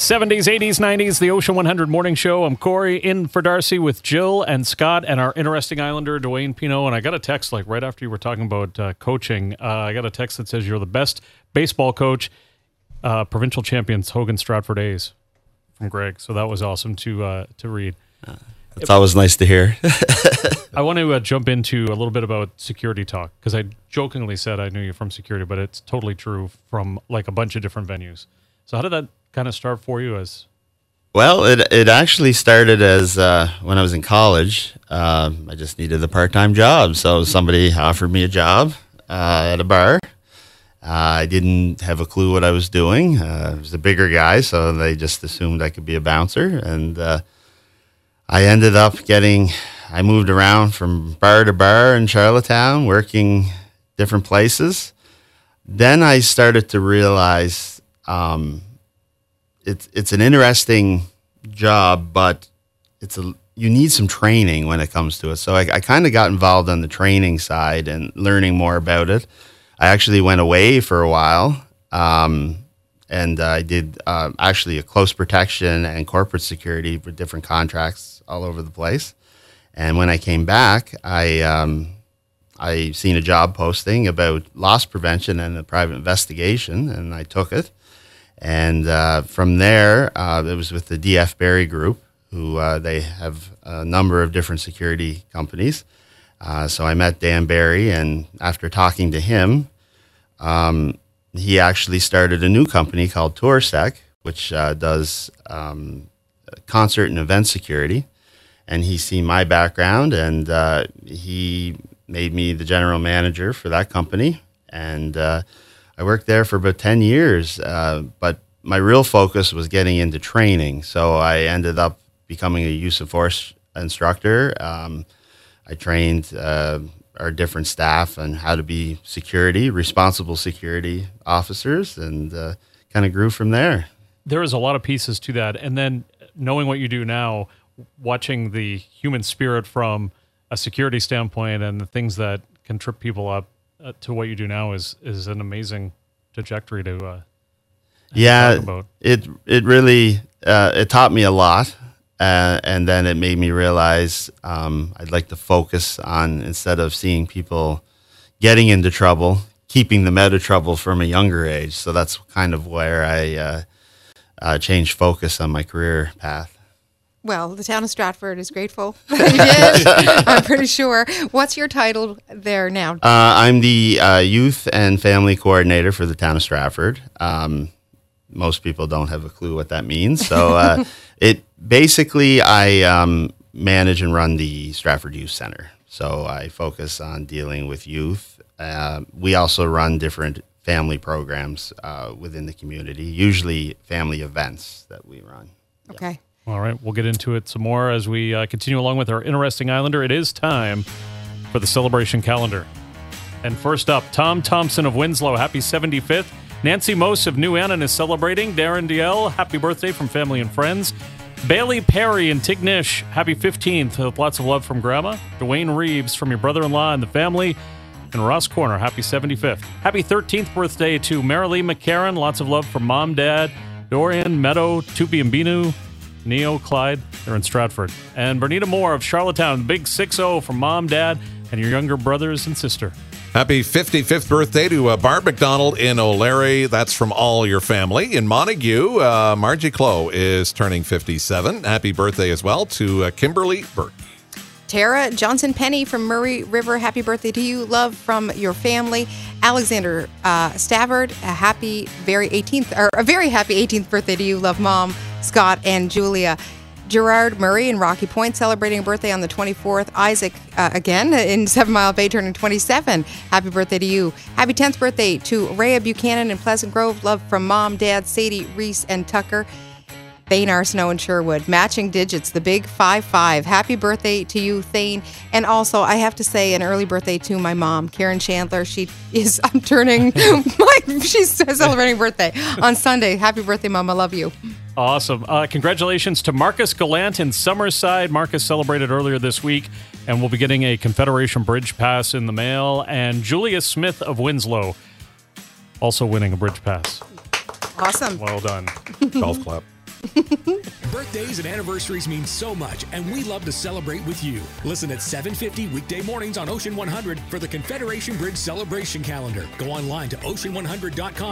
70s, 80s, 90s, the Ocean 100 Morning Show. I'm Corey, in for Darcy with Jill and Scott and our interesting Islander, Dwayne Pino. And I got a text right after you were talking about coaching. I got a text that says you're the best baseball coach, provincial champions, Hogan Stratford A's, from Greg. So that was awesome to read. It's always nice to hear. I want to jump into a little bit about security talk, because I jokingly said I knew you from security, but it's totally true from like a bunch of different venues. So how did that kind of start for you? Well, it actually started as when I was in college. I just needed a part-time job, so somebody offered me a job at a bar. I didn't have a clue what I was doing. I was a bigger guy, so they just assumed I could be a bouncer, and I ended up I moved around from bar to bar in Charlottetown, working different places. Then I started to realize it's an interesting job, but you need some training when it comes to it. So I kind of got involved on the training side and learning more about it. I actually went away for a while, and I did actually a close protection and corporate security with different contracts all over the place. And when I came back, I seen a job posting about loss prevention and a private investigation, and I took it. And from there, it was with the DF Barry Group, who they have a number of different security companies. So I met Dan Barry, and after talking to him, he actually started a new company called TourSec, which does concert and event security. And he's seen my background, and he made me the general manager for that company. And I worked there for about 10 years, but my real focus was getting into training. So I ended up becoming a use of force instructor. I trained our different staff on how to be responsible security officers, and kind of grew from there. There is a lot of pieces to that. And then knowing what you do now, watching the human spirit from a security standpoint and the things that can trip people up to what you do now is an amazing trajectory to talk about. It really it taught me a lot, and then it made me realize I'd like to focus on, instead of seeing people getting into trouble, keeping them out of trouble from a younger age. So that's kind of where I changed focus on my career path. Well, the town of Stratford is grateful that you did, I'm pretty sure. What's your title there now? I'm the youth and family coordinator for the town of Stratford. Most people don't have a clue what that means. So I manage and run the Stratford Youth Center. So I focus on dealing with youth. We also run different family programs within the community, usually family events that we run. Okay. All right, we'll get into it some more as we continue along with our interesting Islander. It is time for the celebration calendar. And first up, Tom Thompson of Winslow, happy 75th. Nancy Mose of New Annan is celebrating. Darren DL, happy birthday from family and friends. Bailey Perry in Tignish, happy 15th with lots of love from Grandma. Dwayne Reeves from your brother-in-law and the family. And Ross Corner, happy 75th. Happy 13th birthday to Marilee McCarran, lots of love from Mom, Dad, Dorian, Meadow, Tupi and Binu, Neo, Clyde, they're in Stratford. And Bernita Moore of Charlottetown, big 6-0 from Mom, Dad, and your younger brothers and sister. Happy 55th birthday to Barb McDonald in O'Leary. That's from all your family. In Montague, Margie Clow is turning 57. Happy birthday as well to Kimberly Burke. Tara Johnson Penny from Murray River, happy birthday to you. Love from your family. Alexander Stavard, a very happy 18th birthday to you. Love Mom, Scott, and Julia. Gerard Murray in Rocky Point celebrating a birthday on the 24th. Isaac, again, in 7 Mile Bay, turning 27. Happy birthday to you. Happy 10th birthday to Rhea Buchanan in Pleasant Grove. Love from Mom, Dad, Sadie, Reese, and Tucker. Thane Arsenault in Sherwood. Matching digits, the big 5-5. Happy birthday to you, Thane. And also, I have to say an early birthday to my mom, Karen Chandler. She's celebrating birthday on Sunday. Happy birthday, Mom. I love you. Awesome. Congratulations to Marcus Gallant in Summerside. Marcus celebrated earlier this week, and we'll be getting a Confederation Bridge Pass in the mail. And Julia Smith of Winslow also winning a Bridge Pass. Awesome. Well done. Golf clap. Birthdays and anniversaries mean so much, and we love to celebrate with you. Listen at 7:50 weekday mornings on Ocean 100 for the Confederation Bridge Celebration Calendar. Go online to ocean100.com